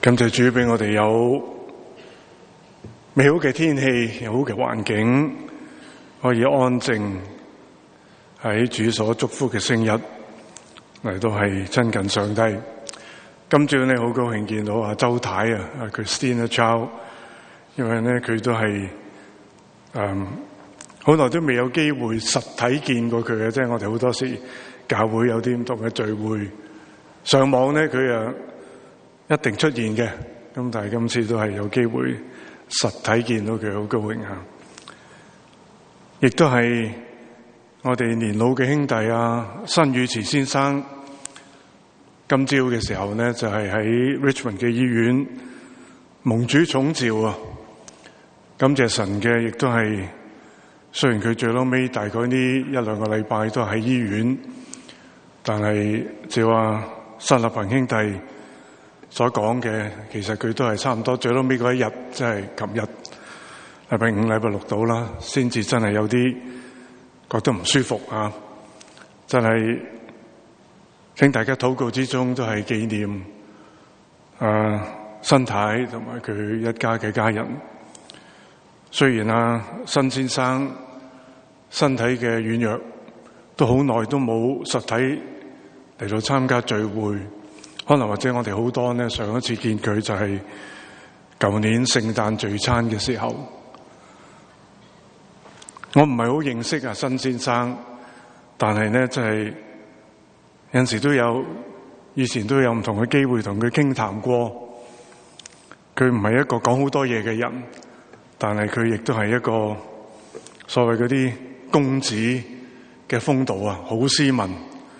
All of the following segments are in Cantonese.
感謝主俾我哋有美好嘅天氣，有好嘅環境，可以安靜喺主所祝福嘅聖日嚟到係親近上帝。今朝咧好高興見到阿周太啊，Christina Chow， 因為咧佢都係好耐都未有機會實體見過佢嘅，即係我哋好多時教會有啲唔同嘅聚會，上網咧佢啊一定出現嘅，咁但係今次都係有機會實體見到佢，好高興啊！亦都係我哋年老嘅兄弟啊，辛宇慈先生，今朝嘅時候呢，就係喺 Richmond 嘅醫院蒙主寵召啊！感謝神嘅，亦都係雖然佢最後尾大概呢一兩個禮拜都喺醫院，但係就話沙立朋兄弟所講嘅，其實佢都係差唔多最後尾嗰一日，即係琴日禮拜五、禮拜六到啦，先至真係有啲覺得唔舒服啊！真係請大家禱告之中都係紀念辛太同埋佢一家嘅家人。雖然辛先生身體嘅軟弱，都好耐都冇實體嚟到參加聚會。可能或者我哋好多呢，上一次見佢就係舊年聖誕聚餐嘅時候。我唔係好認識辛先生，但係呢，即係有陣時以前都有唔同嘅機會同佢傾談過。佢唔係一個講好多嘢嘅人，但係佢亦都係一個所謂嗰啲公子嘅風度啊，好斯文，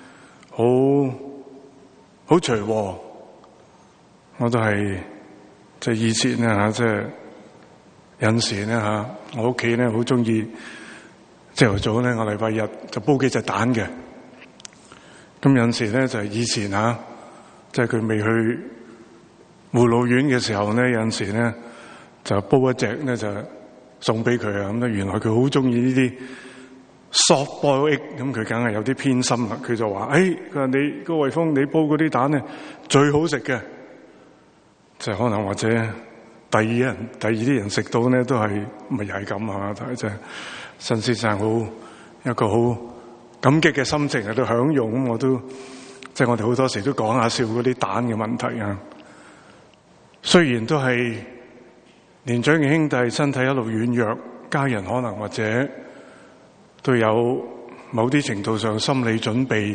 好隨和。我都係即係以前咧即係有陣時咧我屋企咧好中意朝頭早咧，我禮拜日就煲幾隻蛋嘅。咁有陣時咧就係以前即係佢未去護老院嘅時候咧，有陣時咧就煲一隻咧就送俾佢啊。咁咧原來佢好中意呢啲 soft boiled egg， 咁佢梗係有啲偏心啦。佢就話：佢話你高慧峰，你煲嗰啲蛋咧最好食嘅。就可能或者第二啲人食到咧都係咪又係咁啊？但係即係辛先生一個好感激嘅心情喺度享用。咁我都即係我哋好多時都講下笑嗰啲蛋嘅問題啊。雖然都係年長嘅兄弟身體一路軟弱，家人可能或者都有某啲程度上心理準備，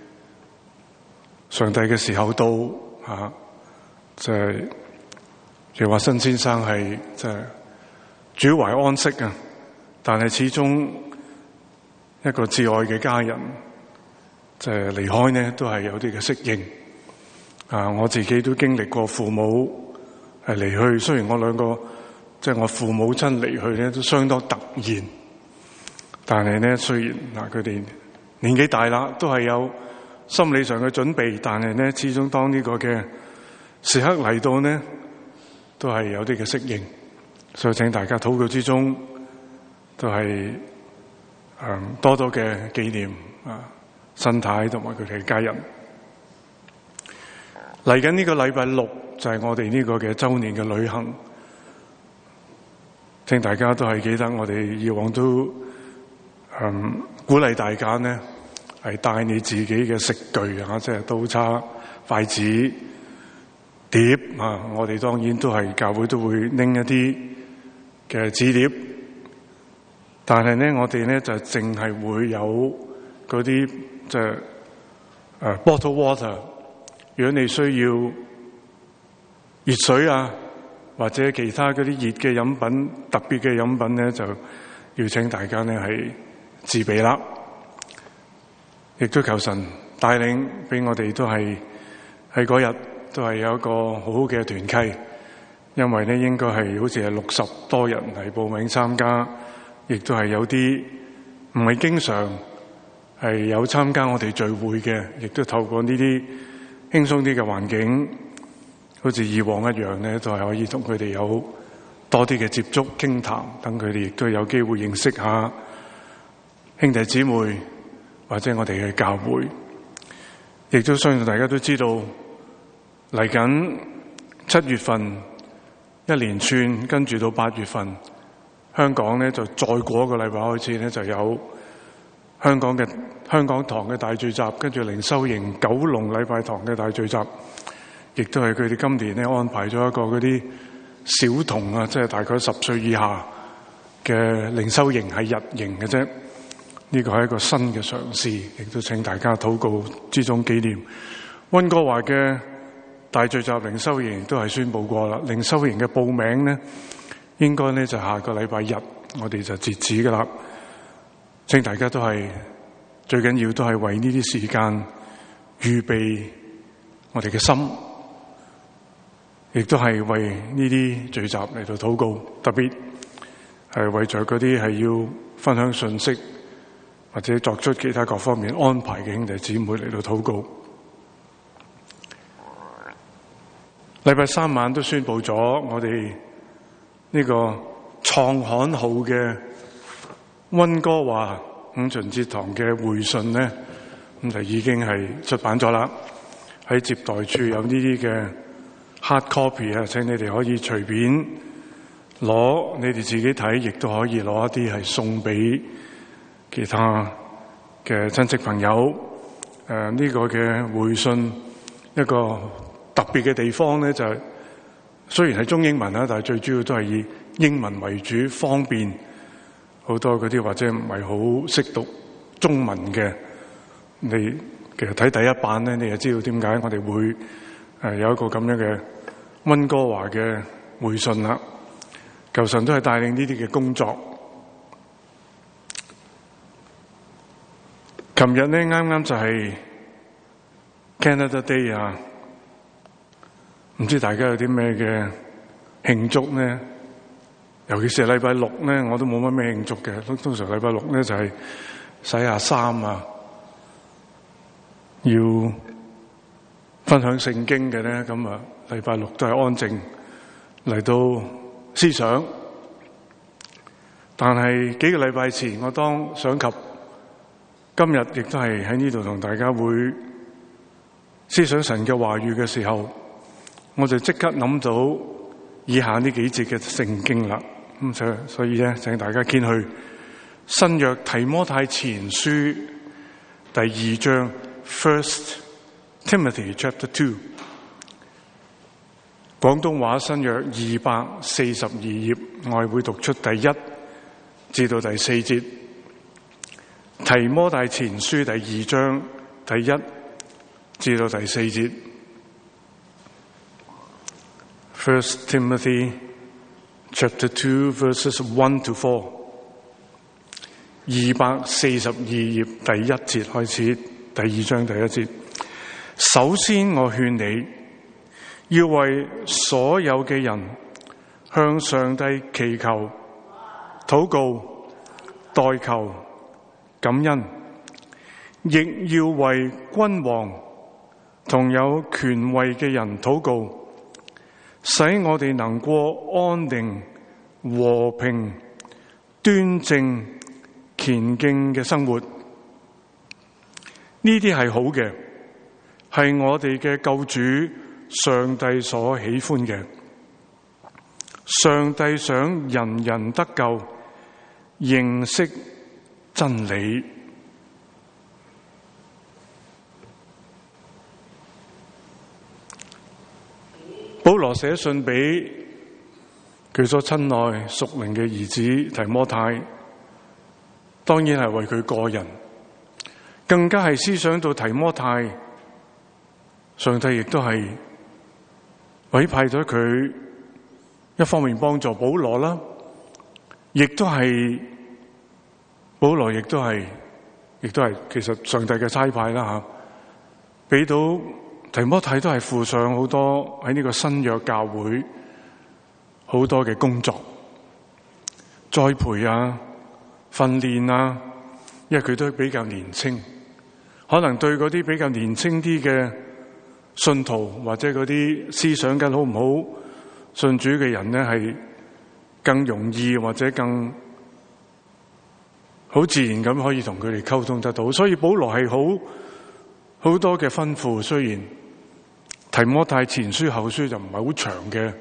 上帝嘅時候到即係譬如話辛先生係即係主懷安息啊，但係始終一個至愛嘅家人即係離開呢，都係有啲嘅適應我自己都經歷過父母係離去，雖然我兩個即係我父母親離去咧都相當突然，但係咧雖然佢哋年紀大啦，都係有心理上嘅準備，但係咧始終當呢個嘅時刻嚟到呢，都係有啲嘅適應。所以請大家禱告之中都係多多嘅紀念辛太同埋佢哋嘅家人。嚟緊呢個禮拜六就係我哋呢個嘅周年嘅旅行，請大家都係記得我哋以往都鼓勵大家呢係帶你自己嘅食具即係刀叉、筷子、碟我哋當然都係教會都會拎一啲嘅紙碟，但係呢我哋呢就淨係會有嗰啲即係bottle water。如果你需要熱水或者其他嗰啲熱嘅飲品、特別嘅飲品呢，就要請大家呢係自備啦。亦都求神帶領俾我哋都係喺嗰日都係有一個好好嘅團契，因為呢應該係好似係60多人嚟報名參加，亦都係有啲唔係經常係有參加我哋聚會嘅，亦都透過呢啲輕鬆啲嘅環境，好似以往一樣呢，都係可以同佢哋有多啲嘅接觸傾談，等佢哋亦都有機會認識下兄弟姊妹或者我哋嘅教會。亦都相信大家都知道嚟緊 7月份一連串，跟住到8月份，香港咧就再過一個禮拜開始咧就有香港堂嘅大聚集，跟住靈修營九龍禮拜堂嘅大聚集，亦都係佢哋今年咧安排咗一個嗰啲小童啊，即係大概10歲以下嘅靈修營，係日營嘅啫。呢個係一個新嘅嘗試，亦都請大家禱告之中紀念。溫哥華嘅大聚集靈修營都係宣布過啦，靈修營嘅報名呢，應該呢就下個禮拜日我哋就截止噶啦。請大家都係最緊要都係為呢啲時間預備我哋嘅心，亦都係為呢啲聚集嚟到禱告，特別係為咗嗰啲係要分享信息或者作出其他各方面安排嘅兄弟姊妹嚟到禱告。禮拜3晚都宣布咗我哋呢個創刊號嘅溫哥華五旬節堂嘅會信呢，咁就已經係出版咗啦。喺接待處有呢啲嘅 hard copy 啊，請你哋可以隨便攞，你哋自己睇，亦都可以攞一啲係送俾其他嘅親戚朋友。呢個嘅會信一個特別嘅地方咧，就係雖然係中英文啦，但係最主要都係以英文為主，方便好多嗰啲或者唔係好識讀中文嘅，你其實睇第一版咧，你就知道點解我哋會有一個咁樣嘅溫哥華嘅會信啦。求神都係帶領呢啲嘅工作。琴日咧啱啱就係 Canada Day 啊，唔知大家有啲咩嘅慶祝呢？尤其是禮拜6咧，我都冇乜咩慶祝嘅。通常禮拜6咧就係洗下衫啊，要分享聖經嘅咧，咁啊禮拜6都係安靜嚟到思想。但係幾個禮拜前，我當想及今日亦都係喺呢度同大家會思想神嘅話語嘅時候，我就即刻諗到以下呢幾節嘅聖經啦。咁所以咧，請大家見去新約提摩太前書第2章 First Timothy Chapter 2， 廣東話新約242頁，我係會讀出第1至到第4節。提摩太前書第2章第1至到第4節。First Timothy Chapter 2 verses 1 to 4， 242頁第1節開始，第2章第1節。首先我勸你要為所有嘅人向上帝祈求、禱告、代求、感恩，亦要為君王同有權位嘅人禱告，使我哋能過安定、和平、端正、虔敬嘅生活。呢啲係好嘅，係我哋嘅救主上帝所喜歡嘅。上帝想人人得救，認識真理。保羅寫信俾佢所親愛屬靈嘅兒子提摩太，當然係為佢個人，更加係思想到提摩太，上帝亦都係委派咗佢一方面幫助保羅啦，亦都係保羅亦都係其實上帝嘅差派啦吓，俾到提摩太都係付上好多喺呢個新約教會好多嘅工作，栽培啊、訓練啊，因為佢都比較年輕，可能對嗰啲比較年輕啲嘅信徒或者嗰啲思想更好唔好信主嘅人呢，係更容易或者更好自然咁可以同佢哋溝通得到。所以保羅係好多嘅吩咐，雖然提提摩太前書後書就唔係好長嘅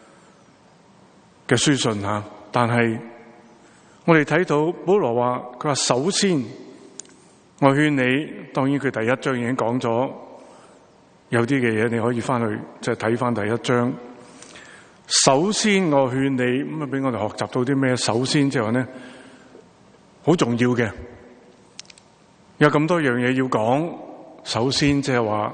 書信吓，但係我哋睇到保羅話，佢話首先我勸你，當然佢第一章已經講咗有啲嘅嘢，你可以翻去即係睇翻第一章。首先我勸你，咁啊俾我哋學習到啲咩？首先即係話咧，好重要嘅，有咁多樣嘢要講。首先即係話，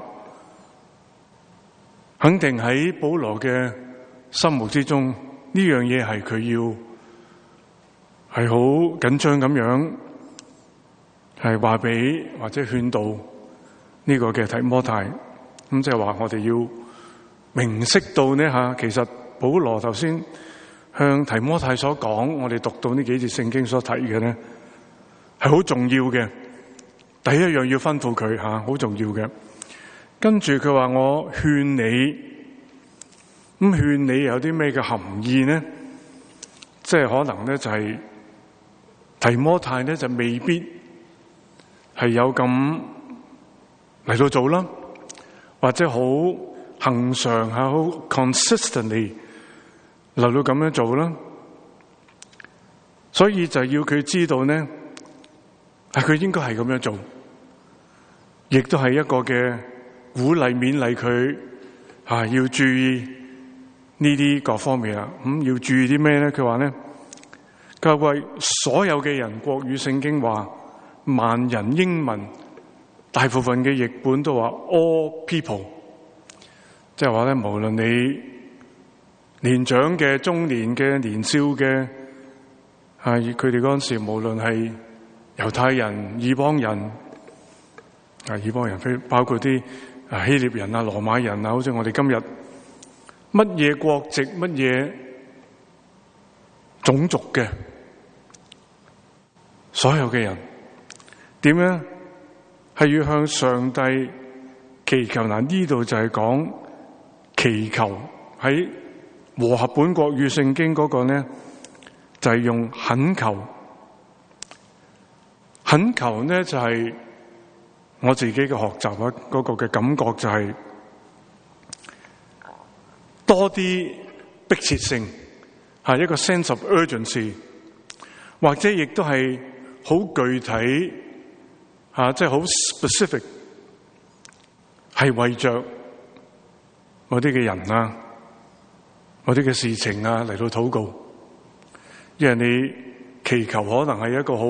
肯定喺保羅嘅心目之中，呢樣嘢係佢要係好緊張咁樣，係話俾或者勸導呢個嘅提摩太。咁即係話我哋要明識到呢吓，其實保羅頭先向提摩太所講，我哋讀到呢幾節聖經所提嘅咧，係好重要嘅。第一樣要吩咐佢吓，好重要嘅。跟住佢話我勸你，咁勸你有啲咩嘅含義呢？即係可能咧就係提摩太咧就未必係有咁嚟到做啦，或者好恒常吓，好 consistently 嚟到咁樣做啦。所以就要佢知道呢，係佢應該係咁樣做，亦都係一個嘅鼓勵勉勵佢吓，要注意呢啲各方面啦。咁要注意啲咩咧？佢話咧，佢話為所有嘅人，國語聖經話萬人，英文大部分嘅譯本都話 all people， 即係話咧，無論你年長嘅、中年嘅、年少嘅，佢哋嗰陣時無論係猶太人、異邦人，異邦人包括啲希臘人啊、羅馬人啊，好似我哋今日乜嘢國籍、乜嘢種族嘅所有嘅人，點樣係要向上帝祈求？嗱，呢度就係講祈求，喺和合本國語聖經嗰個呢，就係用懇求。懇求呢就係我自己嘅學習啊，嗰個嘅感覺就係多啲迫切性，係一個 sense of urgency， 或者亦都係好具體即係好 specific， 係為着嗰啲嘅人啊，嗰啲嘅事情啊嚟到禱告。因為你祈求可能係一個好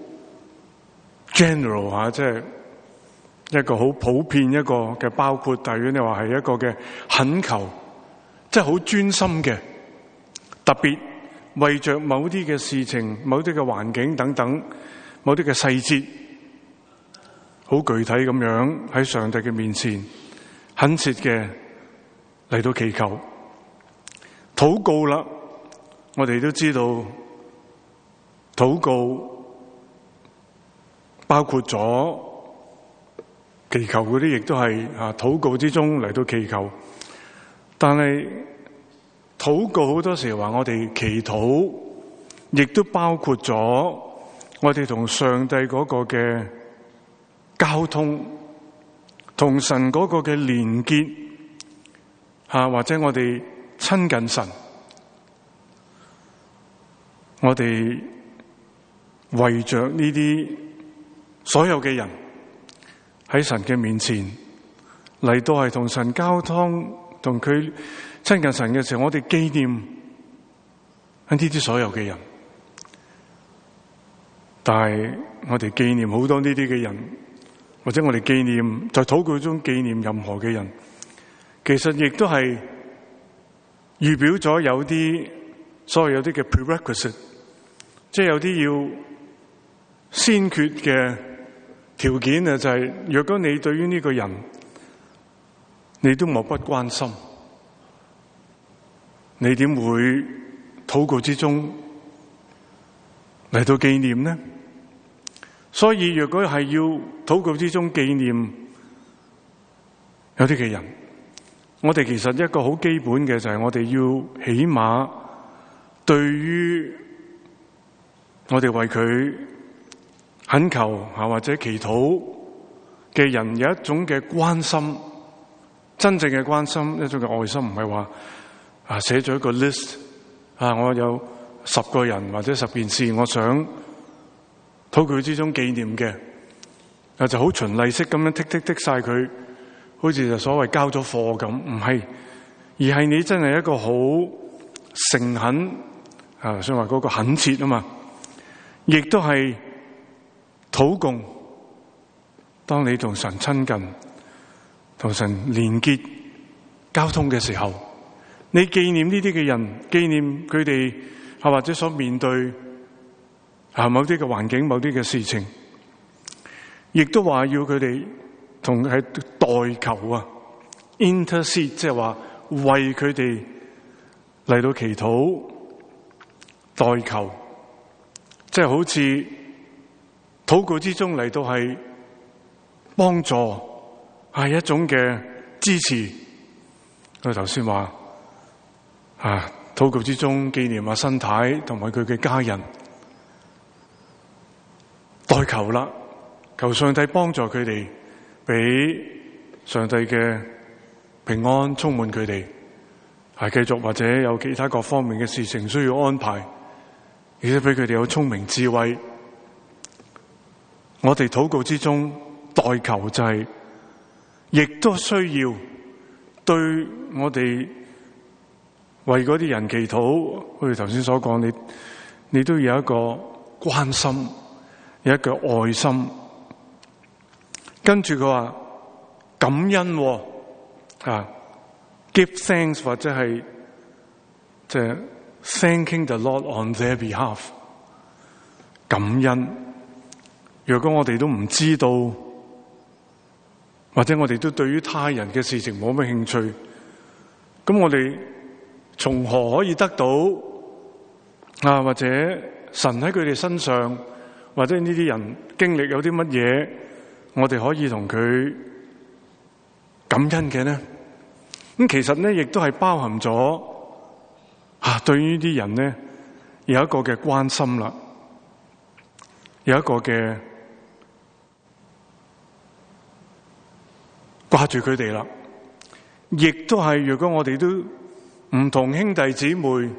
general 即係一個好普遍一個嘅包括，但如果你話係一個嘅懇求，即係好專心嘅，特別為着某啲嘅事情、某啲嘅環境等等、某啲嘅細節，好具體咁樣喺上帝嘅面前懇切嘅嚟到祈求禱告啦。我哋都知道禱告包括咗祈求嗰啲，亦都係禱告之中嚟到祈求。但係禱告好多時話我哋祈禱，亦都包括咗我哋同上帝嗰個嘅交通，同神嗰個嘅連結，或者我哋親近神，我哋為着呢啲所有嘅人喺神嘅面前嚟到係同神交通，同佢親近神嘅時候，我哋紀念呢啲所有嘅人。但係我哋紀念好多呢啲嘅人，或者我哋紀念在禱告中紀念任何嘅人，其實亦都係預表咗有啲所謂有啲嘅 prerequisite， 即係有啲要先決嘅條件啊，就係若果你對於呢個人你都漠不關心，你點會禱告之中嚟到紀念呢？所以若果係要禱告之中紀念有啲嘅人，我哋其實一個好基本嘅就係我哋要起碼對於我哋為佢懇求或者祈禱嘅人有一種嘅關心， 真正嘅關心，一種嘅愛心，唔係話寫咗一個 list 我有10個人或者10件事，我想禱告之中紀念嘅，就好循例式咁樣剔晒佢，好似就所謂交咗貨咁，唔係，而係你真係一個好誠懇所以話嗰個懇切啊嘛，亦都係禱告。當你同神親近、同神連結、交通嘅時候，你紀念呢啲嘅人，紀念佢哋或者所面對某啲嘅環境、某啲嘅事情，亦都話要佢哋同係代求intercede， 即係話為佢哋嚟到祈禱、代求，即係好似禱告之中嚟到係幫助，係一種嘅支持。我頭先話禱告之中紀念新太同埋佢嘅家人，代求啦，求上帝幫助佢哋，俾上帝嘅平安充滿佢哋，繼續或者有其他各方面嘅事情需要安排，而且俾佢哋有聰明智慧。我哋禱告之中代求就係，亦都需要對我哋為嗰啲人祈禱，好似頭先所講，你都要有一個關心，有一個愛心。跟住佢話感恩give thanks 或者係即係 thanking the Lord on their behalf， 感恩。如果我哋都唔知道，或者我哋都對於他人嘅事情冇乜興趣，咁我哋從何可以得到或者神喺佢哋身上，或者呢啲人經歷有啲乜嘢，我哋可以同佢感恩嘅呢？咁其實呢，亦都係包含咗對於呢啲人呢，有一個嘅關心啦，有一個嘅掛住佢哋啦，亦都係如果我哋都唔同兄弟姊妹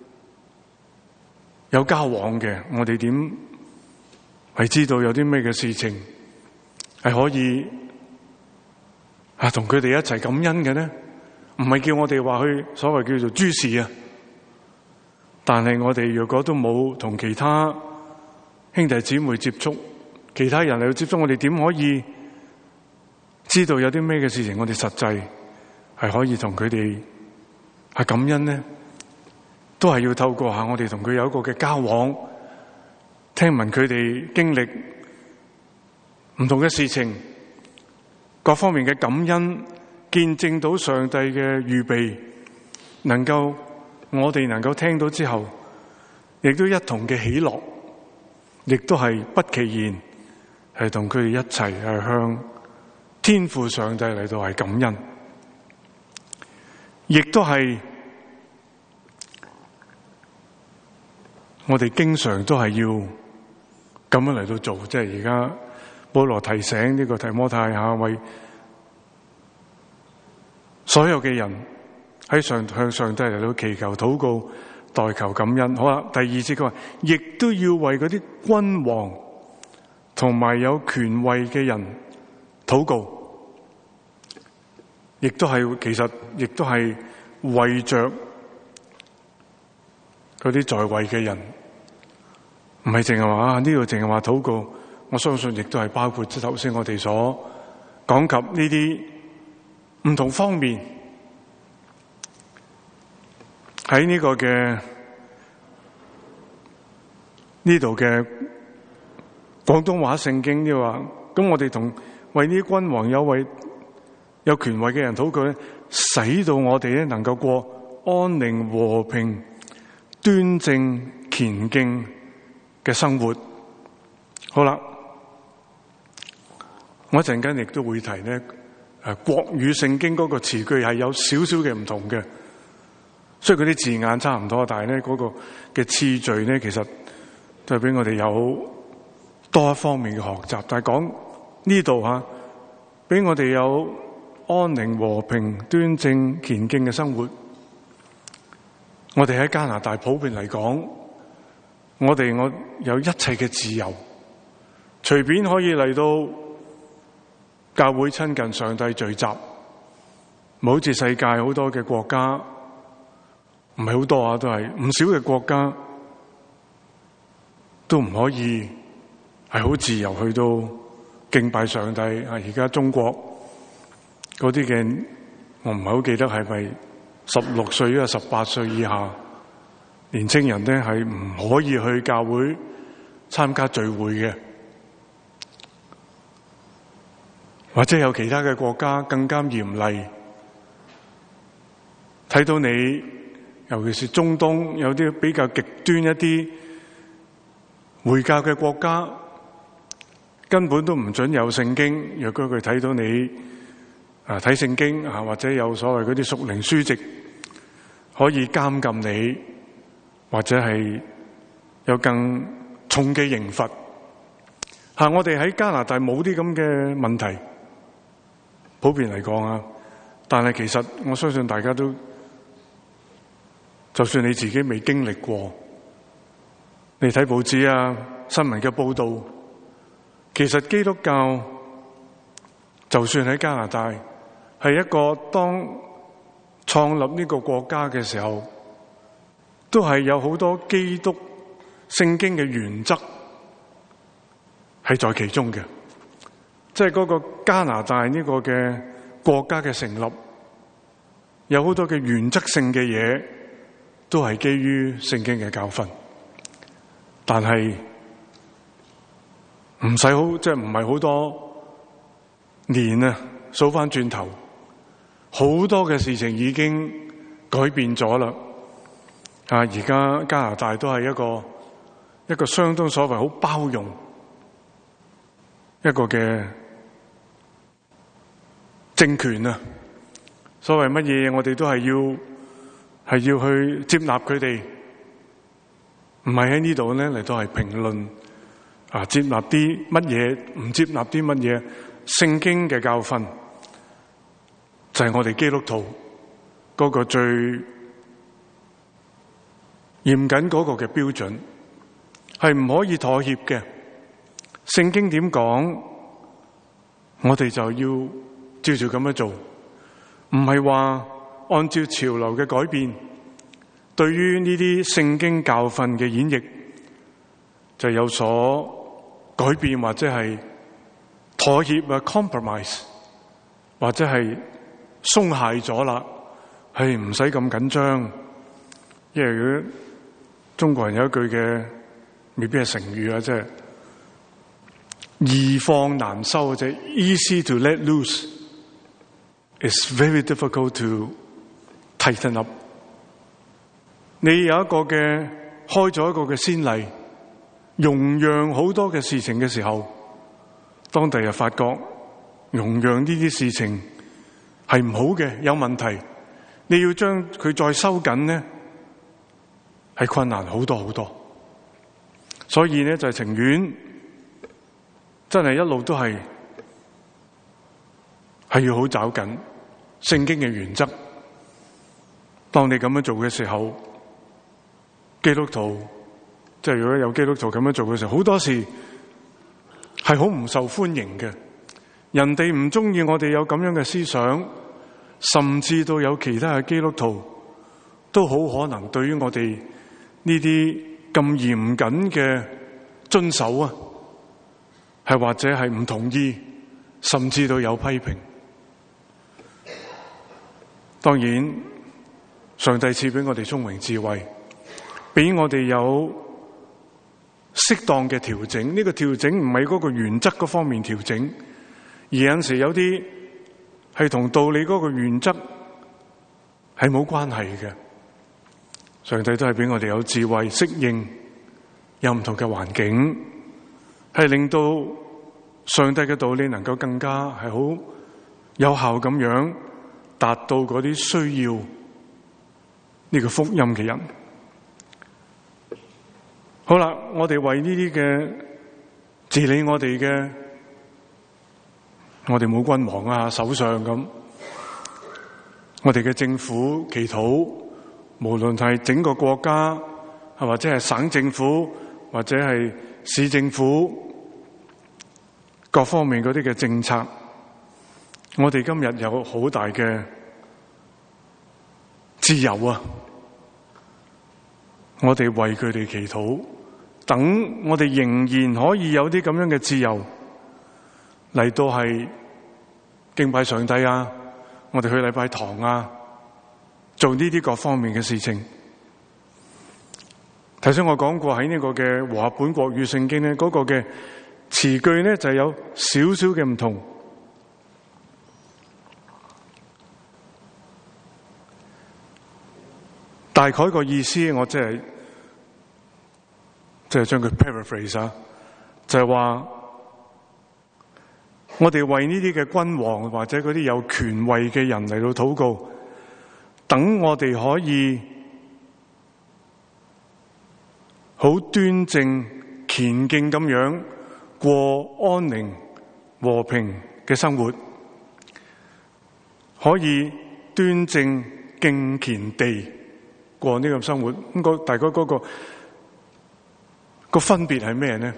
有交往嘅，我哋點係知道有啲咩嘅事情係可以同佢哋一齊感恩嘅呢？唔係叫我哋話去所謂叫做諸事但係我哋如果都冇同其他兄弟姊妹接觸，其他人嚟到接觸，我哋點可以知道有啲咩嘅事情我哋實際係可以同佢哋感恩呢？都係要透過我哋同佢有一個嘅交往，聽聞佢哋經歷唔同嘅事情，各方面嘅感恩，見證到上帝嘅預備，我哋能夠聽到之後，亦都一同嘅喜樂，亦都係不其然係同佢哋一齊係向天父上帝嚟到係感恩，亦都係我哋經常都係要咁樣嚟到做。即係而家保羅提醒呢個提摩太為所有嘅人喺向上帝嚟到祈求、禱告、代求、感恩。好啦，第二節佢話，亦都要為嗰啲君王同埋有權位嘅人禱告。亦都係，其實亦都係為着嗰啲在位嘅人，唔係淨係話呢度淨係話禱告。我相信亦都係包括即頭先我哋所講及呢啲唔同方面，喺呢個嘅呢度嘅廣東話聖經呢話，咁我哋同為呢啲君王有權位嘅人禱告咧，使到我哋咧能夠過安寧、和平、端正、虔敬嘅生活。好啦，我一陣間亦都會提咧，國語聖經嗰個詞句係有少少嘅唔同嘅，雖然佢啲字眼差唔多，但係咧嗰個嘅次序咧，其實都係俾我哋有多一方面嘅學習。但係講呢度俾我哋有安寧和平端正虔敬嘅生活。我哋喺加拿大普遍嚟講，我有一切嘅自由，隨便可以嚟到教會親近上帝聚集，唔好似世界好多嘅國家，唔係好多啊，都係唔少嘅國家都唔可以係好自由去到敬拜上帝。而家中國嗰啲嘅，我唔係好記得係咪16歲啊18歲以下年青人咧，係唔可以去教會參加聚會嘅。或者有其他嘅國家更加嚴厲，睇到你，尤其是中東有啲比較極端一啲回教嘅國家，根本都唔准有聖經。若果佢睇到你睇聖經或者有所謂嗰啲屬靈書籍，可以監禁你，或者係有更重嘅刑罰。我哋喺加拿大冇啲咁嘅問題，普遍嚟講但係其實我相信大家都，就算你自己未經歷過，你睇報紙新聞嘅報道，其實基督教就算喺加拿大係一個當創立呢個國家嘅時候，都係有好多基督聖經嘅原則係在其中嘅。即係嗰個加拿大呢個嘅國家嘅成立，有好多嘅原則性嘅嘢都係基於聖經嘅教訓。但係唔使好，即係唔係好多年數翻轉頭，好多嘅事情已經改變咗啦。而家加拿大都係一個相當所謂好包容一個嘅政權所謂乜嘢我哋都係要去接納佢哋，唔係喺呢度咧嚟到係評論接納啲乜嘢，唔接納啲乜嘢。聖經嘅教訓就係我哋基督徒嗰個最嚴謹嗰個嘅標準，係唔可以妥協嘅。聖經點講，我哋就要照咁樣做，唔係話按照潮流嘅改變，對於呢啲聖經教訓嘅演繹就有所改變，或者係妥協compromise， 或者係鬆懈咗啦，係唔使咁緊張。因為如果中國人有一句嘅，未必係成語即係易放難收，即係 easy to let loose is very difficult to tighten up。 你有一個嘅開咗一個嘅先例，容讓好多嘅事情嘅時候，當第日發覺容讓呢啲事情係唔好嘅，有問題，你要將佢再收緊呢，係困難好多好多。所以呢，就係情願真係一路都係要好找緊聖經嘅原則。當你咁樣做嘅時候，基督徒即係如果有基督徒咁樣做嘅時候，好多時係好唔受歡迎嘅。人哋唔中意我哋有咁樣嘅思想，甚至到有其他嘅基督徒都好可能對於我哋呢啲咁嚴謹嘅遵守係或者係唔同意，甚至到有批評。當然上帝賜俾我哋聰明智慧，俾我哋有適當嘅調整。呢個調整唔係嗰個原則嗰方面調整，而有陣時有啲係同道理嗰個原則係冇關係嘅。上帝都係俾我哋有智慧適應有唔同嘅環境，係令到上帝嘅道理能夠更加係好有效咁樣達到嗰啲需要呢個福音嘅人。好啦，我哋為呢啲嘅治理我哋嘅，我哋冇君王首相咁， 我哋嘅政府祈禱，無論係整個國家，或者係省政府，或者係市政府，各方面嗰啲嘅政策，我哋今日有好大嘅自由啊！我哋為佢哋祈禱，等我哋仍然可以有啲咁樣嘅自由嚟到係敬拜上帝啊！我哋去禮拜堂啊，做呢啲各方面嘅事情。頭先我講過喺呢個嘅和合本國語聖經咧，嗰個嘅詞句咧就有少少嘅唔同。大概個意思我即係將佢 paraphrase 啊，就係話我哋為呢啲嘅君王或者嗰啲有權位嘅人嚟到禱告，等我哋可以好端正虔敬咁樣過安寧和平嘅生活，可以端正敬虔地過呢個生活。咁大概嗰個分別係咩呢？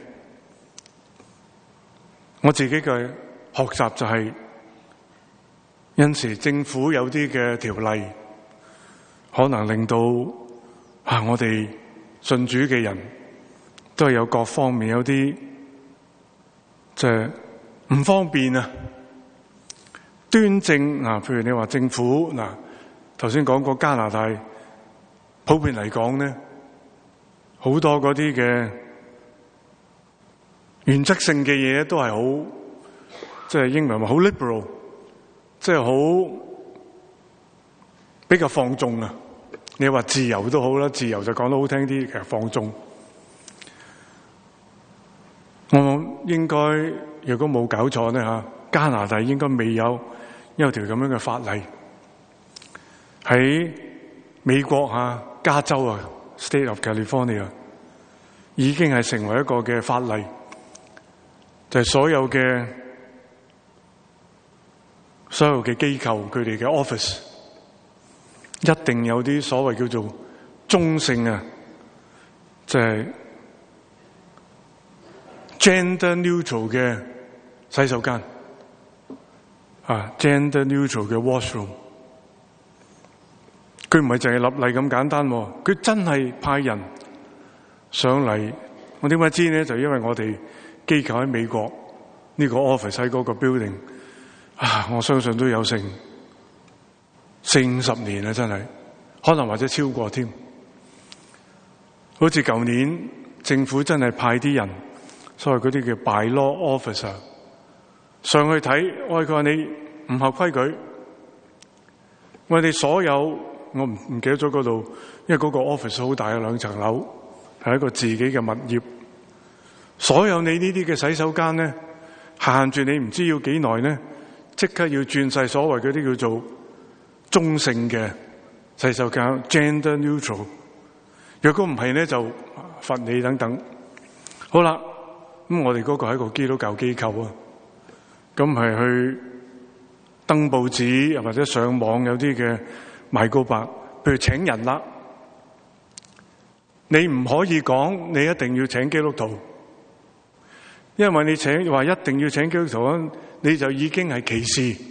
我自己嘅學習就係，有時政府有啲嘅條例，可能令到我哋信主嘅人都係有各方面有啲即係唔方便啊。端正譬如你話政府頭先講過加拿大，普遍嚟講咧，好多嗰啲嘅原則性嘅嘢都係好，即係英文話好 liberal， 即係好比較放縱啊。你話自由都好啦，自由就講得好聽啲，其實放縱。我應該如果冇搞錯咧加拿大應該未有條咁樣嘅法例。喺美國加州State of California 已經係成為一個嘅法例，就係所有嘅機構佢哋嘅 office 一定有啲所謂叫做中性就係 gender neutral 嘅洗手間gender neutral 嘅 washroom。佢唔係淨係立例咁簡單，佢真係派人上嚟。我點解知呢？就因為我哋機構喺美國呢個 office 喺嗰個 building 我相信都有成40-50年啦，真係可能或者超過添。好似舊年政府真係派啲人，所謂嗰啲叫 bylaw officer 上去睇，佢話你唔合規矩，我哋所有我唔記得咗嗰度，因為嗰個 office 好大，2層樓，係一個自己嘅物業。所有你呢啲嘅洗手間咧，限住你唔知要幾耐咧，即刻要轉晒所謂嗰啲叫做中性嘅洗手間 gender neutral。若果唔係咧，就罰你等等。好啦，咁我哋嗰個係一個基督教機構咁係去登報紙或者上網有啲嘅賣告白，譬如請人啦，你唔可以講你一定要請基督徒，因為你話一定要請基督徒，你就已經係歧視。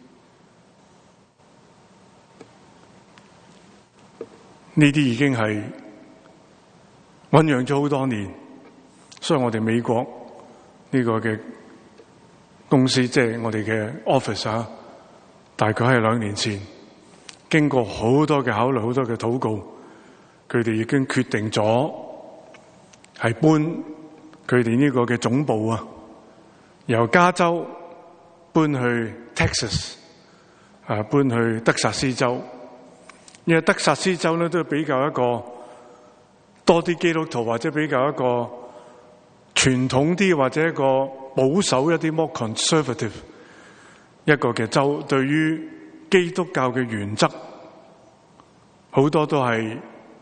呢啲已經係醞釀咗好多年，所以我哋美國呢個嘅公司，即係我哋嘅 office 大概係2年前，經過好多嘅考慮，好多嘅禱告，佢哋已經決定咗係搬佢哋呢個嘅總部由加州搬去 Texas 搬去德薩斯州。因為德薩斯州咧都比較一個多啲基督徒，或者比較一個傳統啲，或者一個保守一啲 more conservative 一個嘅州，對於基督教嘅原則好多都係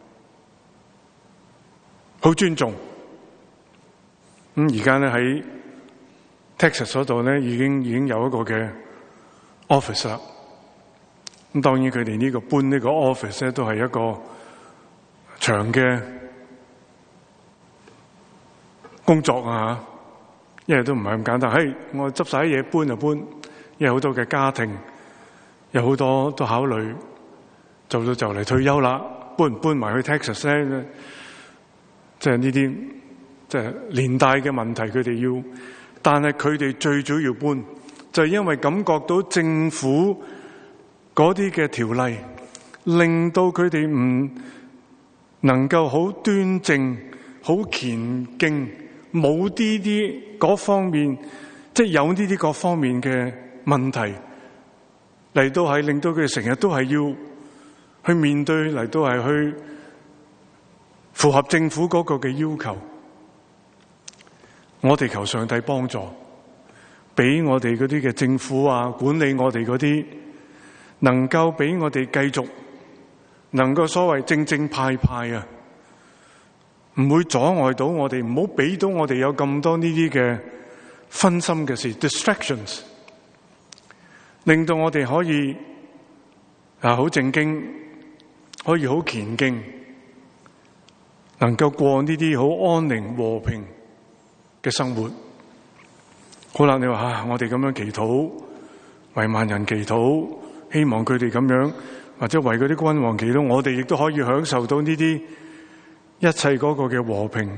好尊重。咁而家咧喺 Texas 嗰度咧已經有一個嘅 office 啦。 咁當然佢哋呢個搬呢個 office 咧，都係一個長嘅工作啊，因為都唔係咁簡單。我執晒啲嘢搬就搬，因為好多嘅家庭有好多都考慮做到就嚟退休啦，搬唔搬埋去 Texas 咧？即係呢啲即係連帶嘅問題，佢哋要，但係佢哋最早要搬，就係因為感覺到政府嗰啲嘅條例，令到佢哋唔能夠好端正、好虔敬，冇呢啲嗰方面，即係有呢啲各方面嘅問題嚟到係令到佢哋成日都係要去面對，嚟到係去符合政府嗰個嘅要求。我哋求上帝幫助，俾我哋嗰啲嘅政府啊，管理我哋嗰啲，能夠俾我哋繼續能夠所謂正正派派啊，唔會阻礙到我哋，唔好俾到我哋有咁多呢啲嘅分心嘅事 distractions， 令到我哋可以好正經，可以好虔敬，能夠過呢啲好安寧和平嘅生活。好啦，你話我哋咁樣祈禱，為萬人祈禱，希望佢哋咁樣，或者為嗰啲君王祈禱，我哋亦都可以享受到呢啲一切嗰個嘅和平。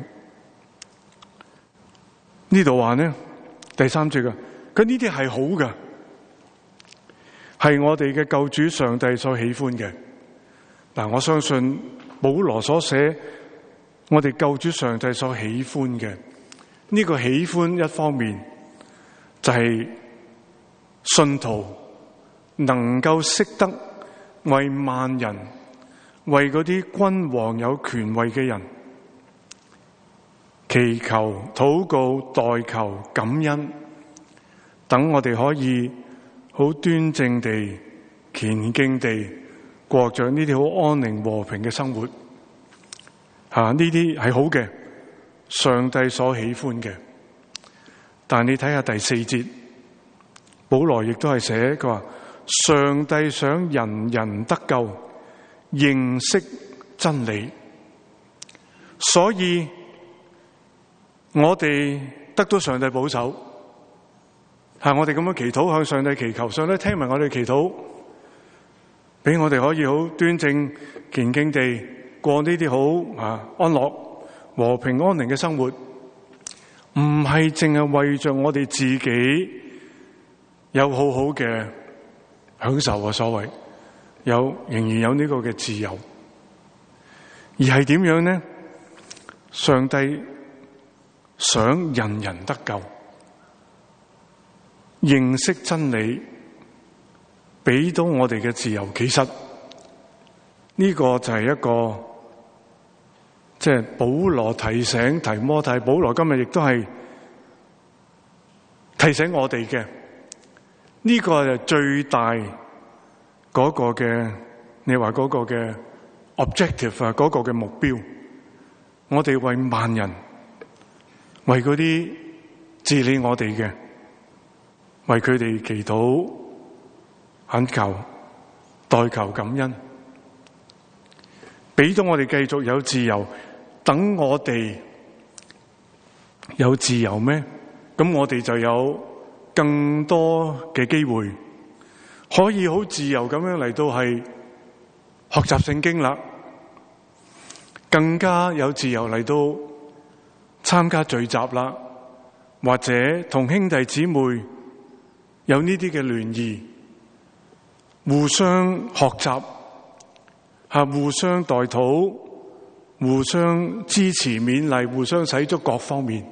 呢度話呢，第三節啊，佢呢啲係好嘅，係我哋嘅救主上帝所喜歡嘅。嗱，我相信保羅所寫，我哋救主上帝所喜歡嘅呢個喜歡，一方面就係信徒能夠識得為萬人，為嗰啲君王有權位嘅人祈求、禱告、代求、感恩，等我哋可以好端正地、虔敬地過着呢啲好安寧和平嘅生活。呢啲係好嘅，上帝所喜歡嘅。但你睇下第4節，保羅亦都係寫，佢話上帝想人人得救，認識真理。所以我哋得到上帝保守，我哋咁樣祈禱，向上帝祈求，上帝聽埋我哋祈禱，俾我哋可以好端正虔敬地過呢啲好安樂和平安寧嘅生活。唔係淨係為着我哋自己有好好嘅享受啊，所謂仍然有呢個嘅自由，而係點樣呢？上帝想人人得救，認識真理，俾到我哋嘅自由。其實呢個就係一個即係保羅提醒提摩太，保羅今日亦都係提醒我哋嘅。呢個係最大嗰個嘅，你話嗰個嘅 objective 嗰個嘅目標。我哋為萬人，為嗰啲治理我哋嘅，為佢哋祈禱、懇求、代求、感恩，俾到我哋繼續有自由。等我哋有自由咩？咁我哋就有更多嘅機會，可以好自由咁樣嚟到係學習聖經啦，更加有自由嚟到參加聚集啦，或者同兄弟姊妹有呢啲嘅聯誼，互相學習，互相代禱，互相支持勉勵，互相使足各方面，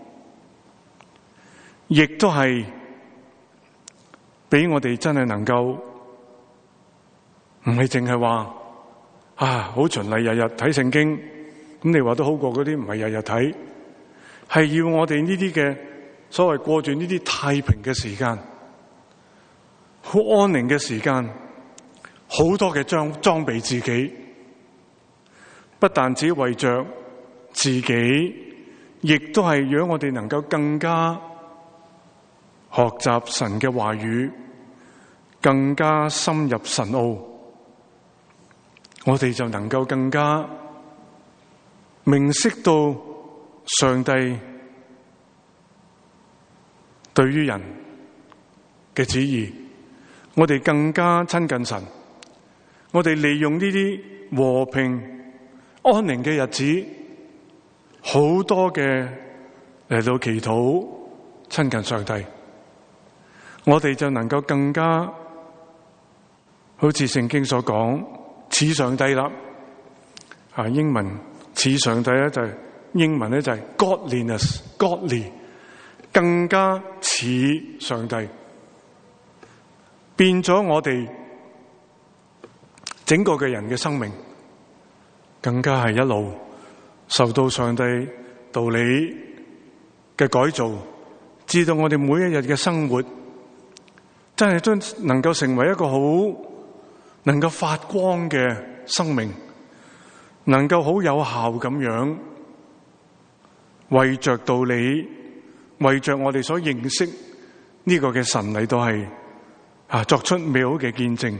亦都係俾我哋真係能夠唔係淨係話好循例日日睇聖經，咁你話都好過嗰啲唔係日日睇，係要我哋呢啲嘅所謂過住呢啲太平嘅時間，好安寧嘅時間，好多嘅裝備自己，不但只為着自己，亦都係讓我哋能夠更加學習神嘅話語，更加深入神奧， 我哋就能夠更加明識到上帝對於人嘅旨意，我哋更加親近神，我哋利用呢啲和平安寧嘅日子，好多嘅嚟到祈禱親近上帝，我哋就能夠更加好似聖經所講似上帝啦。英文似上帝咧就係英文咧就係 godliness，godly， 更加似上帝，變咗我哋整個嘅人嘅生命，更加係一路受到上帝道理嘅改造，至到我哋每一日嘅生活真係都能夠成為一個好能夠發光嘅生命，能夠好有效咁樣為着道理，為着我哋所認識呢個嘅神嚟到係作出美好嘅見證。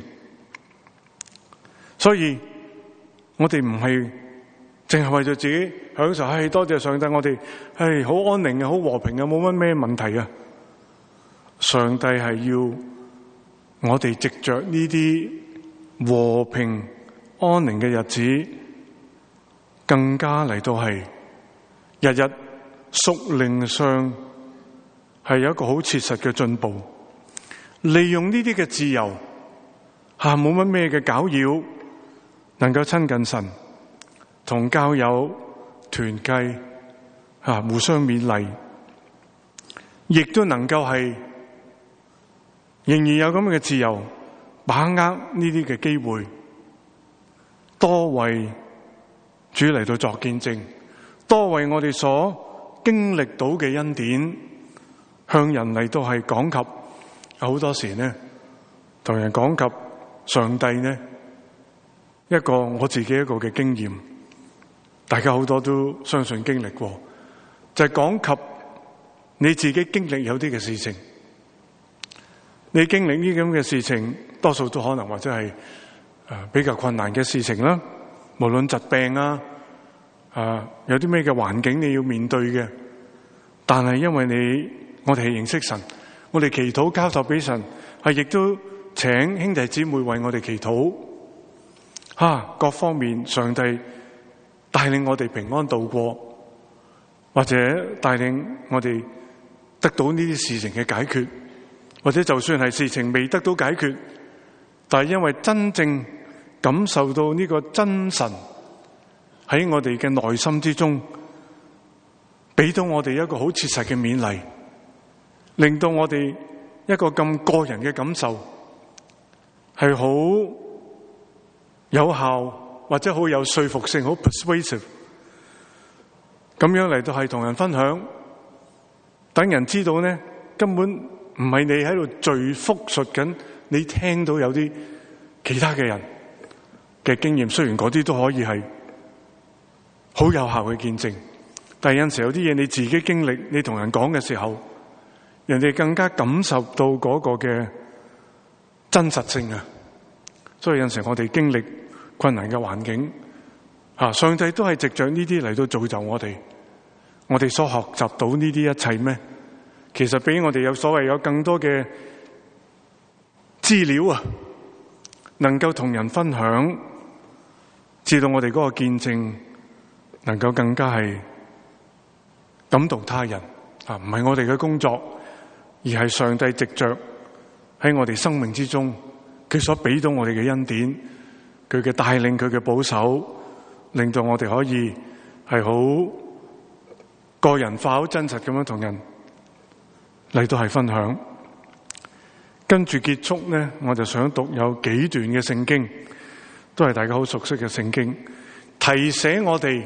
所以我哋唔係淨係為咗自己享受，多謝上帝，我哋好安寧啊，好和平啊，冇乜咩問題啊。上帝係要我哋藉着呢啲和平安寧嘅日子，更加嚟到係日日屬靈上係有一個好切實嘅進步，利用呢啲嘅自由冇乜咩嘅攪擾，能夠親近神，同教友團契互相勉勵，亦都能夠係仍然有咁嘅自由，把握呢啲嘅機會，多為主嚟到作見證，多為我哋所經歷到嘅恩典向人嚟到係講及。好多時呢同人講及上帝呢，一個我自己一個嘅經驗，大家好多都相信經歷過，就係講及你自己經歷有啲嘅事情，你經歷呢啲咁嘅事情，多數都可能或者係比較困難嘅事情啦，無論疾病有啲咩嘅環境你要面對嘅，但係因為我哋係認識神，我哋祈禱交託俾神，亦都請兄弟姊妹為我哋祈禱，各方面上帝帶領我哋平安度過，或者帶領我哋得到呢啲事情嘅解決，或者就算係事情未得到解決，但係因為真正感受到呢個真神喺我哋嘅內心之中，俾到我哋一個好切實嘅勉勵，令到我哋一個咁個人嘅感受係好有效，或者好有說服性，好 persuasive， 咁樣嚟到係同人分享，等人知道呢，根本唔係你喺度敘複述緊，你聽到有啲其他嘅人嘅經驗，雖然嗰啲都可以係好有效嘅見證，但係有陣時有啲嘢你自己經歷，你同人講嘅時候，人哋更加感受到嗰個嘅真實性啊！所以有陣時我哋經歷困難嘅環境，上帝都係藉着呢啲嚟到造就我哋。我哋所學習到呢啲一切咩？其實比我哋有所謂有更多嘅資料啊，能夠同人分享，知道我哋嗰個見證能夠更加係感動他人啊！唔係我哋嘅工作，而係上帝藉着喺我哋生命之中，佢所俾到我哋嘅恩典，佢嘅帶領，佢嘅保守，令到我哋可以係好個人化、好真實咁樣同人嚟到係分享。跟住結束呢，我就想讀有幾段嘅聖經，都係大家好熟悉嘅聖經，提醒我哋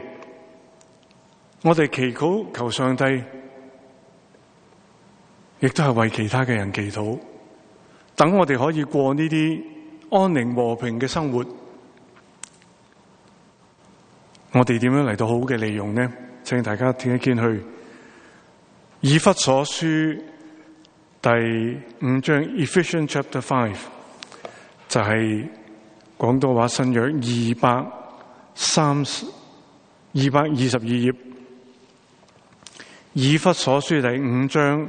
祈禱求上帝，亦都係為其他嘅人祈禱，等我哋可以過呢啲安寧和平嘅生活。我哋點樣嚟到好嘅利用呢？請大家聽一見去以弗所書第5章 Ephesians Chapter 5，就係廣東話新約222頁，以弗所書第5章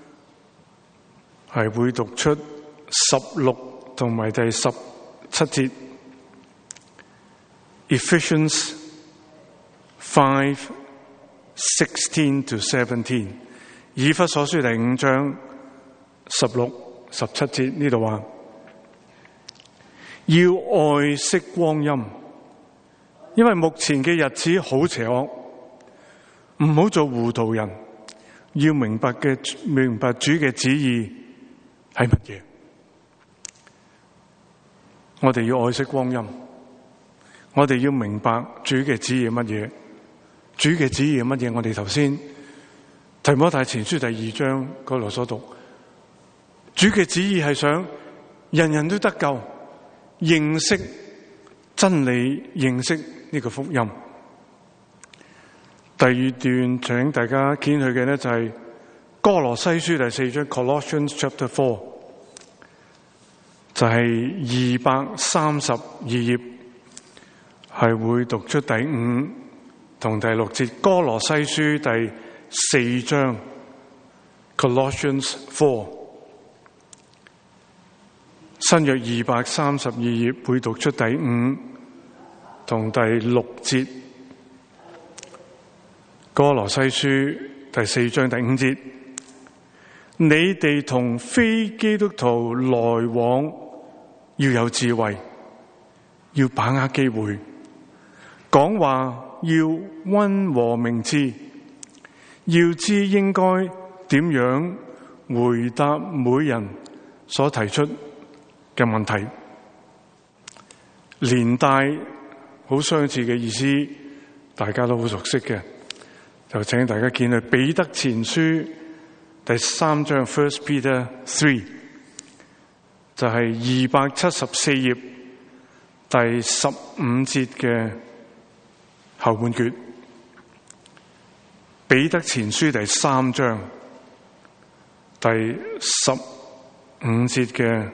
係會讀出16同埋第17節。Ephesians 5:16 to 17，以弗所書第5章16、17節呢度話，要愛惜光陰，因為目前嘅日子好邪惡，唔好做糊塗人，要明白主嘅旨意係乜嘢。我哋要愛惜光陰，我哋要明白主嘅旨意係乜嘢。主嘅旨意係乜嘢？我哋頭先提摩太前書第2章嗰度所讀，主嘅旨意係想人人都得救，認識真理，認識呢個福音。第2段請大家見去嘅呢，就係哥羅西書第4章 Colossians chapter 4，就係232頁，係會讀出第5同第6節。哥羅西書第4章 Colossians 4，新約232頁會讀出第5同第6節。哥羅西書第4章第5節，你哋同非基督徒來往要有智慧，要把握機會，講話要溫和明智，要知應該點樣回答每人所提出嘅問題。連帶好相似嘅意思，大家都好熟悉嘅，就請大家見去彼得前書第3章 First Peter 3，就係274頁第15節嘅後半段。彼得前書第3章第15節嘅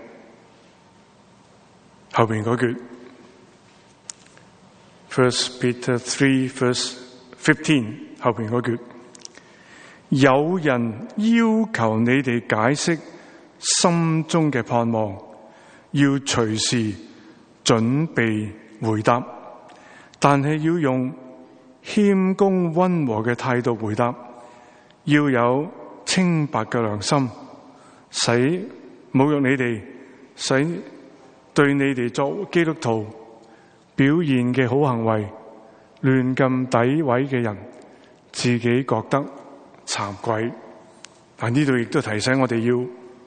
後邊嗰句。First Peter 3 verse 15後邊嗰句，有人要求你哋解釋心中嘅盼望，要隨時準備回答，但係要用謙恭溫和嘅態度回答，要有清白嘅良心，使侮辱你哋，使對你哋作基督徒表現嘅好行為亂咁詆毀嘅人，自己覺得慚愧。但呢度亦都提醒我哋要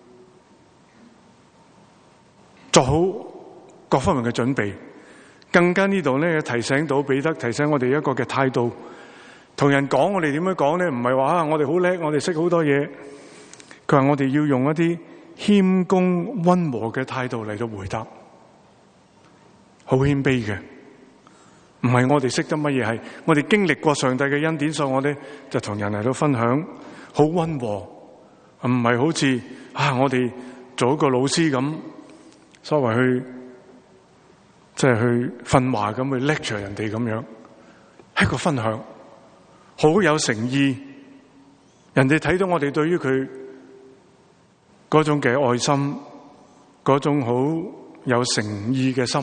做好各方面嘅準備。更加呢度咧提醒到彼得，提醒我哋一個嘅態度，同人講我哋點樣講咧，唔係話我哋好叻，我哋識好多嘢。佢話我哋要用一啲謙恭溫和嘅態度嚟到回答。好謙卑嘅，唔係我哋識得乜嘢，係我哋經歷過上帝嘅恩典，所以我哋就同人嚟到分享，好溫和，唔係好似我哋做一個老師咁，所謂去即係去訓話咁去 lecture 人哋咁樣，係一個分享，好有誠意，人哋睇到我哋對於佢嗰種嘅愛心，嗰種好有誠意嘅心。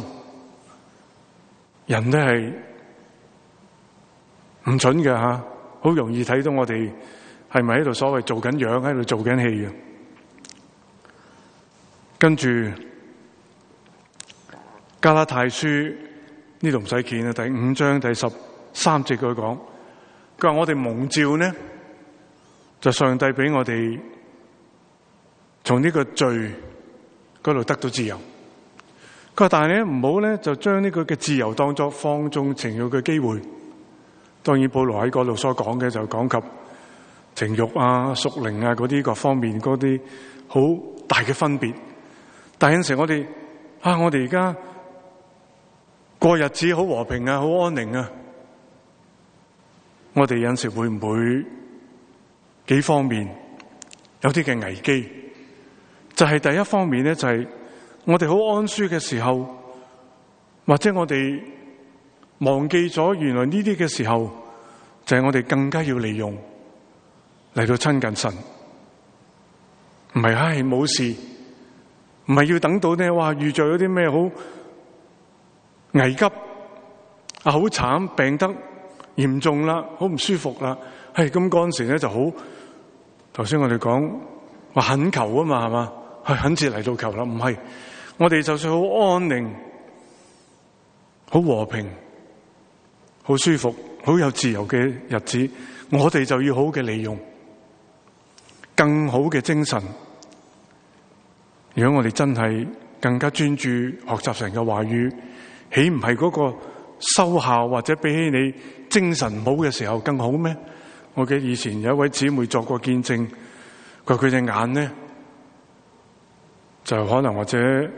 人都係唔準嘅吓，好容易睇到我哋係咪喺度所謂做緊樣，喺度做緊戲嘅。跟住加拉太書呢度唔使見啊，第5章第13節佢講，佢話我哋蒙召呢，就上帝俾我哋從呢個罪嗰度得到自由。佢話但係咧唔好咧就將呢個嘅自由當作放縱情慾嘅機會。當然保羅喺嗰度所講嘅就講及情慾啊、屬靈啊嗰啲各方面嗰啲好大嘅分別。但係有陣時我哋而家過日子好和平啊，好安寧啊，我哋有陣時會唔會幾方面有啲嘅危機？就係第一方面咧，就係我哋好安舒嘅時候， 或者我哋忘記咗原來呢啲嘅時候，就係我哋更加要利用嚟到親近神。唔係冇事，唔係要等到呢，哇遇着有啲咩好危急好慘，病得嚴重啦，好唔舒服啦，咁嗰陣時咧就好，頭先我哋講話懇求啊嘛，係嘛，懇切嚟到求啦。唔係，我哋就算好安寧、好和平、好舒服、好有自由嘅日子，我哋就要好嘅利用更好嘅精神。如果我哋真係更加專注學習神嘅話語，豈唔係嗰個收效或者比起你精神唔好嘅時候更好咩？我記得以前有一位姊妹作過見證，佢隻眼呢就可能或者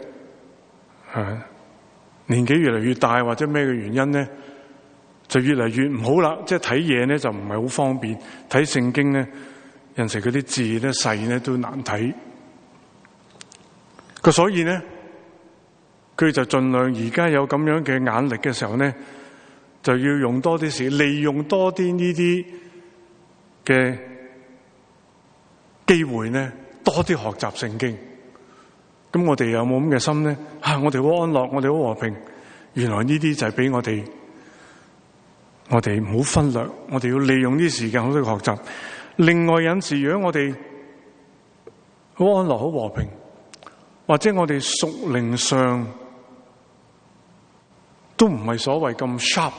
年紀越嚟越大或者咩嘅原因呢，就越嚟越唔好啦，即係睇嘢呢就唔係好方便，睇聖經呢有陣時嗰啲字呢細呢都難睇。所以呢佢就盡量而家有咁樣嘅眼力嘅時候呢，就要用多啲時，利用多啲呢啲嘅機會呢，多啲學習聖經。咁我哋有冇咁嘅心呢？我哋好安樂，我哋好和平。原來呢啲就係俾我哋唔好忽略，我哋要利用啲時間好多學習。另外有時如果我哋好安樂、好和平，或者我哋屬靈上都唔係所謂咁 sharp、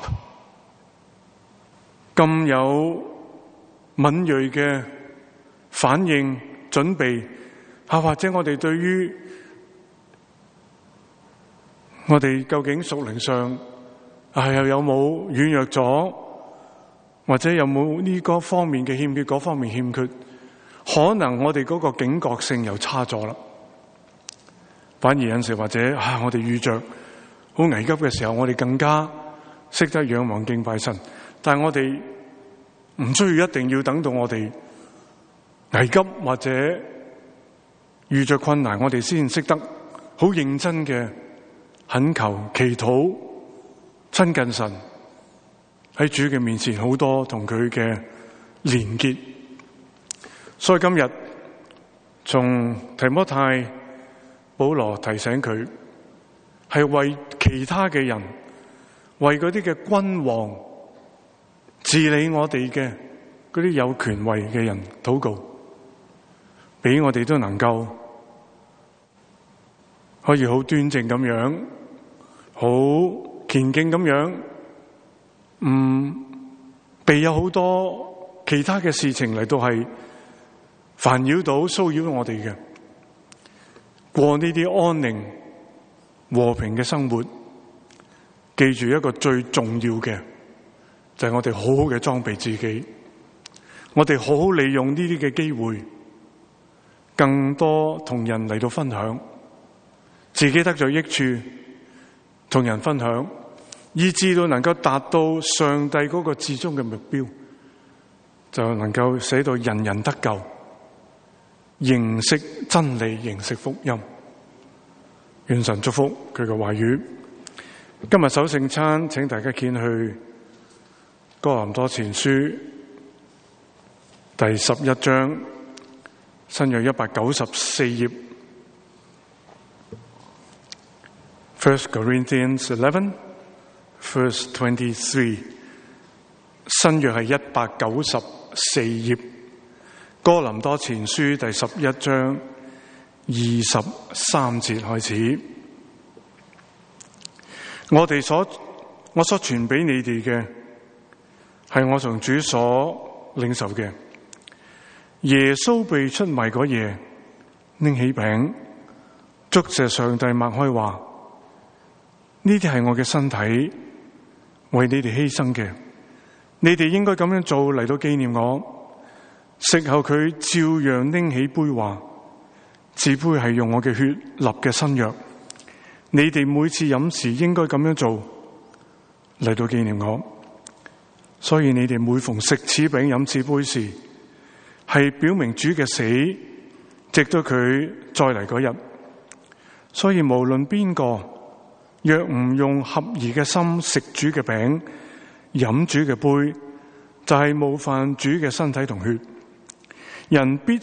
咁有敏銳嘅反應準備，或者我哋對於我哋究竟屬靈上又有冇軟弱咗，或者有冇呢個方面嘅欠缺，嗰方面欠缺，可能我哋嗰個警覺性又差咗啦。反而有時或者我哋遇着好危急嘅時候，我哋更加識得仰望敬拜神。但係我哋唔需要一定要等到我哋危急或者遇着困難，我哋先識得好認真嘅懇求、祈禱、親近神，喺主嘅面前好多同佢嘅連結。所以今日從提摩太保羅提醒佢，係為其他嘅人，為嗰啲嘅君王治理我哋嘅嗰啲有權位嘅人禱告，俾我哋都能夠可以好端正咁樣，好虔敬咁樣，被有好多其他嘅事情嚟到係煩擾到、騷擾到我哋嘅，過呢啲安寧和平嘅生活。記住一個最重要嘅就係我哋好好嘅裝備自己，我哋好好利用呢啲嘅機會，更多同人嚟到分享，自己得咗益處，同人分享，以至到能夠達到上帝嗰個至終嘅目標，就能夠使到人人得救，認識真理，認識福音。願神祝福佢嘅話語。今日守聖餐，請大家掀去哥林多前書第11章，新約194頁。First Corinthians 11, verse 23。新約係194頁，哥林多前書第11章23節開始。我所傳俾你哋嘅，係我從主所領受嘅。耶穌被出賣嗰夜，拎起餅，祝謝上帝，擘開話：呢啲係我嘅身體，為你哋犧牲嘅。你哋應該咁樣做嚟到紀念我。食後佢照樣拎起杯話：這杯係用我嘅血立嘅新約。你哋每次飲時應該咁樣做嚟到紀念我。所以你哋每逢食此餅飲此杯時，係表明主嘅死，直到佢再嚟嗰日。所以無論邊個若唔用合宜嘅心食主嘅餅，飲主嘅杯，就係冒犯主嘅身體同血。人必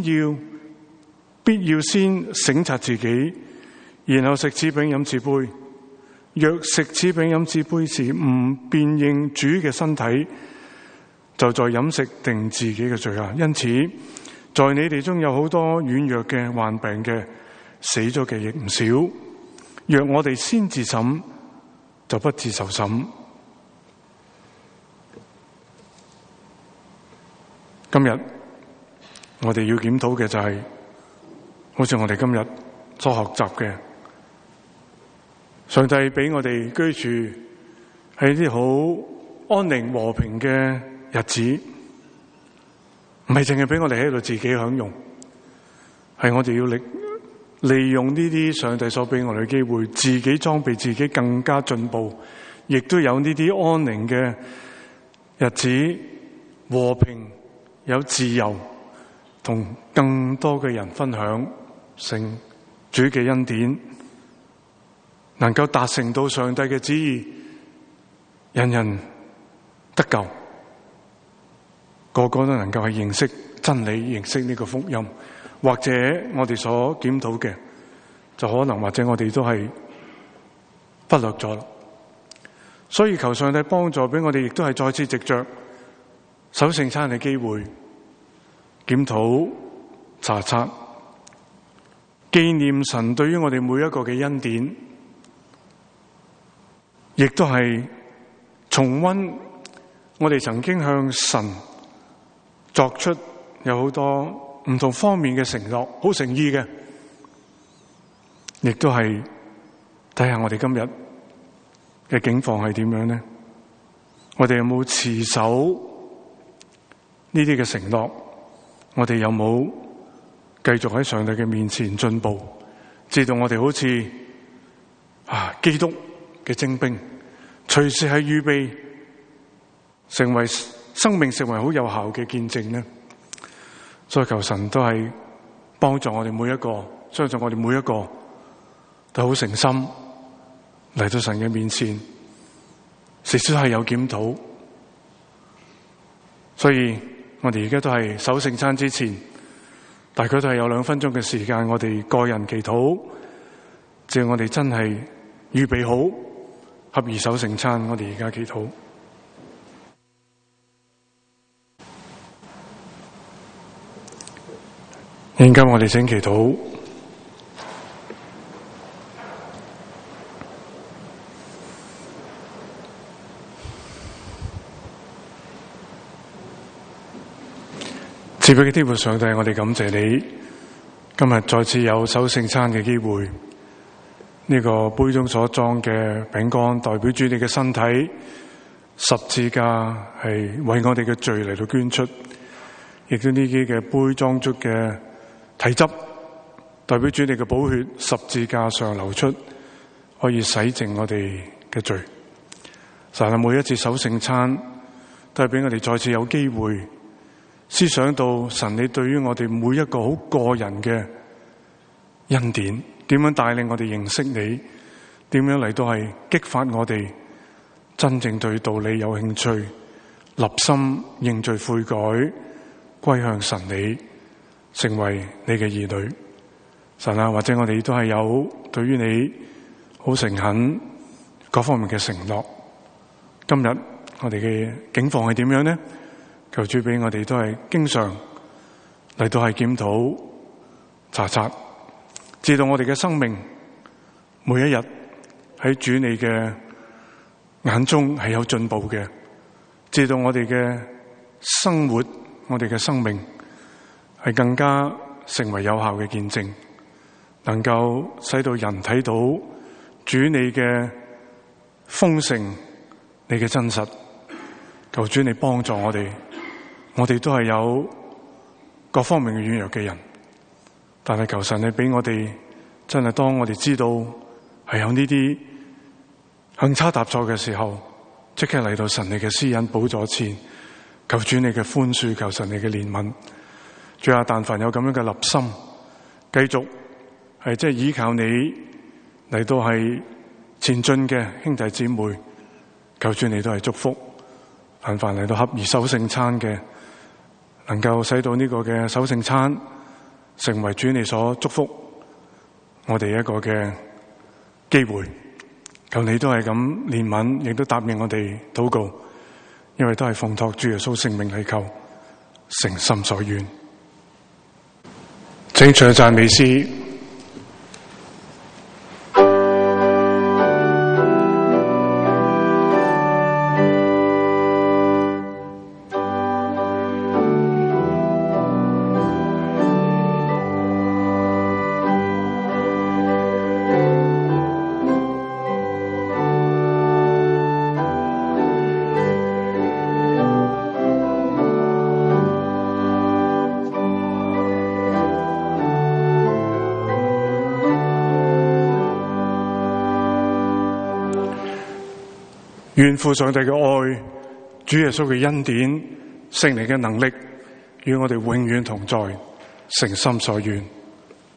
要先省察自己，然後食此餅飲此杯。若食此餅飲此杯時唔辨認主嘅身體，就在飲食定自己嘅罪啊！因此，在你哋中有好多軟弱嘅、患病嘅、死咗嘅亦唔少。若我哋先自審，就不自受審。今日我哋要檢討嘅就係，好似我哋今日所學習嘅，上帝俾我哋居住喺啲好安寧和平嘅日子，唔係淨係俾我哋喺度自己享用，係我哋要利用呢啲上帝所俾我哋嘅機會，自己裝備自己更加進步，亦都有呢啲安寧嘅日子，和平有自由，同更多嘅人分享成主嘅恩典，能夠達成到上帝嘅旨意，人人得救，個個都能夠係認識真理，認識呢個福音。或者我哋所檢討嘅，就可能或者我哋都係忽略咗啦。所以求上帝幫助俾我哋，亦都係再次藉着守聖餐嘅機會，檢討查察，紀念神對於我哋每一個嘅恩典，亦都係重溫我哋曾經向神作出有好多唔同方面嘅承諾，好誠意嘅，亦都係睇下我哋今日嘅境況係點樣呢？我哋有冇持守呢啲嘅承諾？我哋有冇繼續喺上帝嘅面前進步？直到我哋好似基督嘅精兵，隨時係預備成為生命，成為好有效嘅見證呢？所以求神都係幫助我哋每一個，相信我哋每一個都好誠心嚟到神嘅面前，時時係有檢討。所以我哋而家都係守聖餐之前，大概都係有2分鐘嘅時間，我哋個人祈禱，只要我哋真係預備好合宜守聖餐，我哋而家祈禱。現今我哋請祈禱。賜俾嘅天父上帝，我哋感謝你，今日再次有守聖餐嘅機會。呢個杯中所裝嘅餅乾，代表住你嘅身體，十字架係為我哋嘅罪嚟到捐出，亦都呢啲嘅杯裝足嘅體汁，代表主你嘅寶血，十字架上流出，可以洗淨我哋嘅罪。神啊，每一次守聖餐，都係俾我哋再次有機會思想到神你對於我哋每一個好個人嘅恩典，點樣帶領我哋認識你，點樣嚟到係激發我哋真正對道理有興趣，立心認罪悔改，歸向神你，成為你嘅兒女。神啊，或者我哋都係有對於你好誠懇各方面嘅承諾。今日我哋嘅境況係點樣呢？求主俾我哋都係經常嚟到係檢討查察，直到我哋嘅生命每一日喺主你嘅眼中係有進步嘅，直到我哋嘅生活，我哋嘅生命係更加成為有效嘅見證，能夠使到人睇到主你嘅豐盛，你嘅真實。求主你幫助我哋，我哋都係有各方面嘅軟弱嘅人，但係求神你俾我哋真係當我哋知道係有呢啲行差踏錯嘅時候，即刻嚟到神你嘅施恩寶座前，求主你嘅寬恕，求神你嘅憐憫。主啊，但凡有咁樣嘅立心，繼續係即係依靠你嚟到係前進嘅兄弟姊妹，求主你都係祝福，凡嚟到合宜守聖餐嘅，能夠使到呢個嘅守聖餐成為主你所祝福我哋一個嘅機會。求你都係咁憐憫，亦都答應我哋禱告，因為都係奉託主耶穌聖名嚟求，誠心所願。請唱讚美詩。願父上帝嘅愛、主耶穌嘅恩典、聖靈嘅能力與我哋永遠同在，誠心所願。